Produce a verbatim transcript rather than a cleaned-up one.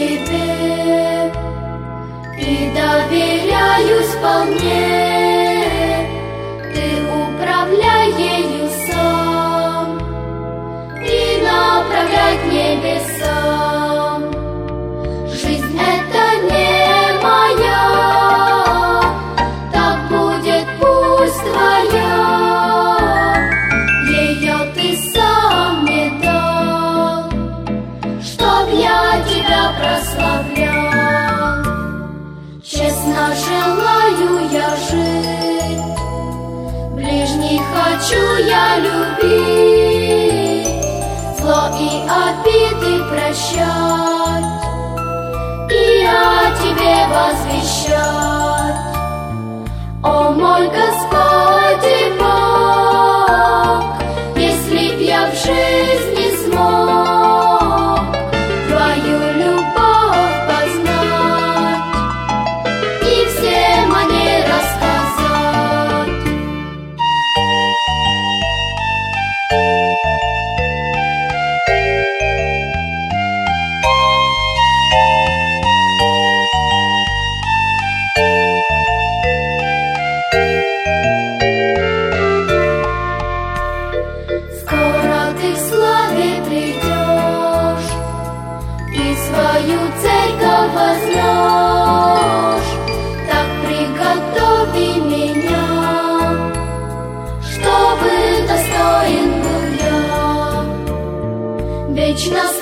Тебе и доверяюсь вполне. Ты управляй ею сам и направляй к небесам. Жизнь это не моя, так будет пусть твоя. Ее ты сам мне дал, чтоб я тебя прославлял. Честно желаю я жить, ближних хочу я любить, зло и обиды прощать и о Тебе возвещать. О мой Господи Бог, если б я в жизни смог Твою любовь познать и всем о ней рассказать. Скоро ты в славе придешь и свою церковь возьмешь. Так приготови меня, чтобы достоин был я вечно